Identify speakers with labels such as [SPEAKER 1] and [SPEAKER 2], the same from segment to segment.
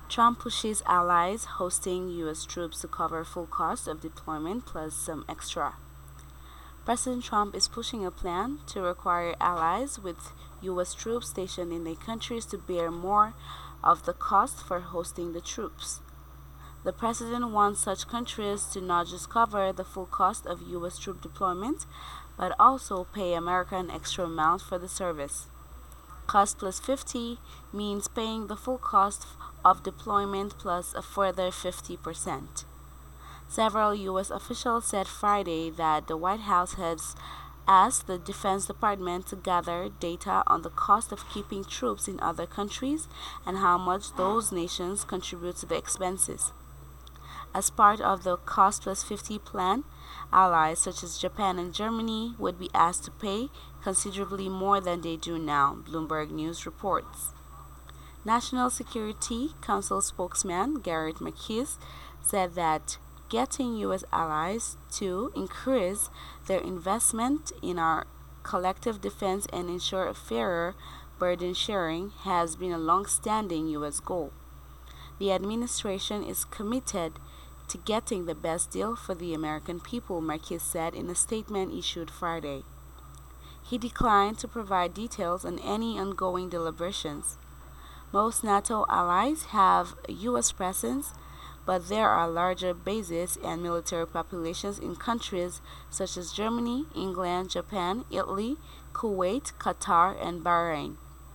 [SPEAKER 1] Trump pushes allies hosting U.S. troops to cover full cost of deployment plus some extra. President Trump is pushing a plan to require allies with U.S. troops stationed in their countries to bear more of the cost for hosting the troops. The president wants such countries to not just cover the full cost of U.S. troop deployment, but also pay America an extra amount for the service. Cost plus 50 means paying the full cost of deployment plus a further 50%. Several U.S. officials said Friday that the White House has asked the Defense Department to gather data on the cost of keeping troops in other countries and how much those nations contribute to the expenses. As part of the Cost Plus 50 plan, allies such as Japan and Germany would be asked to pay considerably more than they do now, Bloomberg News reports. National Security Council spokesman Garrett McKees said that getting U.S. allies to increase their investment in our collective defense and ensure a fairer burden sharing has been a long-standing U.S. goal. The administration is committed to getting the best deal for the American people, Marquez said in a statement issued Friday. He declined to provide details on any ongoing deliberations. Most NATO allies have a U.S. presence, but there are larger bases and military populations in countries such as Germany, England, Japan, Italy, Kuwait, Qatar, and Bahrain.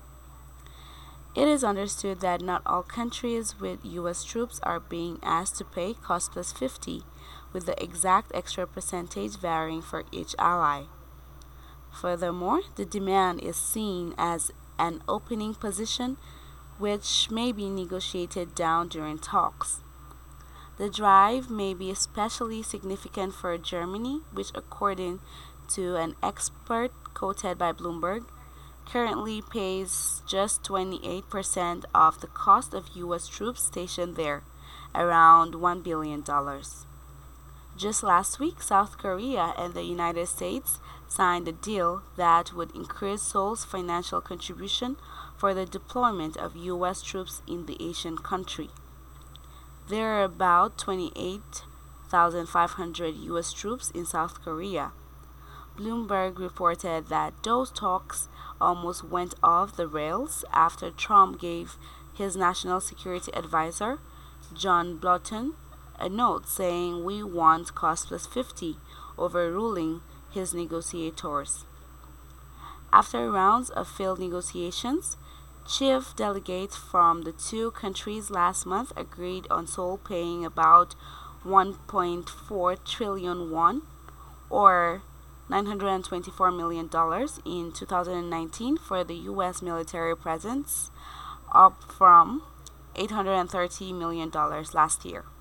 [SPEAKER 1] It is understood that not all countries with U.S. troops are being asked to pay cost plus 50, with the exact extra percentage varying for each ally. Furthermore, the demand is seen as an opening position which may be negotiated down during talks. The drive may be especially significant for Germany, which, according to an expert quoted by Bloomberg, currently pays just 28% of the cost of U.S. troops stationed there, around $1 billion. Just last week, South Korea and the United States signed a deal that would increase Seoul's financial contribution for the deployment of U.S. troops in the Asian country. There are about 28,500 U.S. troops in South Korea. Bloomberg reported that those talks almost went off the rails after Trump gave his national security advisor, John Bolton, a note saying we want cost plus 50, overruling his negotiators. After rounds of failed negotiations, chief delegates from the two countries last month agreed on Seoul paying about 1.4 trillion won, or $924 million in 2019 for the U.S. military presence, up from $830 million last year.